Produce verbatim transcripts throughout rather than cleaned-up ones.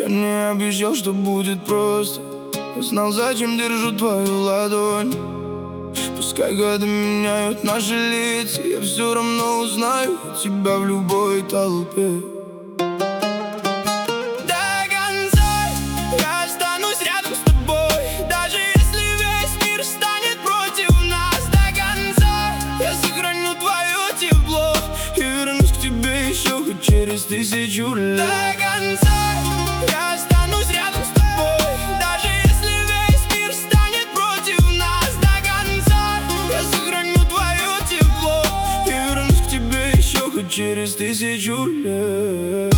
Я не обещал, что будет просто. Я знал, зачем держу твою ладонь. Пускай годы меняют наши лица, я все равно узнаю тебя в любой толпе. Через тысячу лет до конца я останусь рядом с тобой. Даже если весь мир станет против нас, до конца я сохраню твое тепло и вернусь к тебе еще хоть через тысячу лет.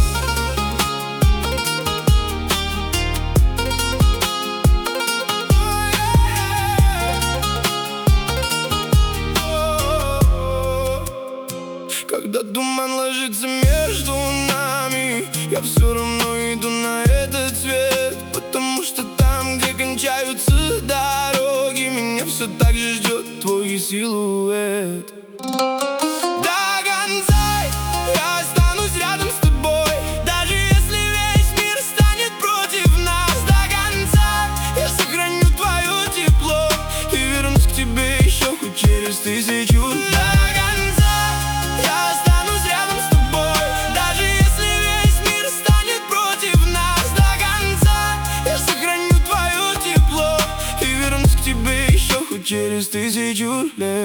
Когда туман ложится между нами, я все равно иду на этот свет, потому что там, где кончаются дороги, меня все так же ждет твой силуэт. До конца я останусь рядом с тобой. Даже если весь мир станет против нас, до конца я сохраню твое тепло и вернусь к тебе еще хоть через тысячу лет. Через тысячу лет.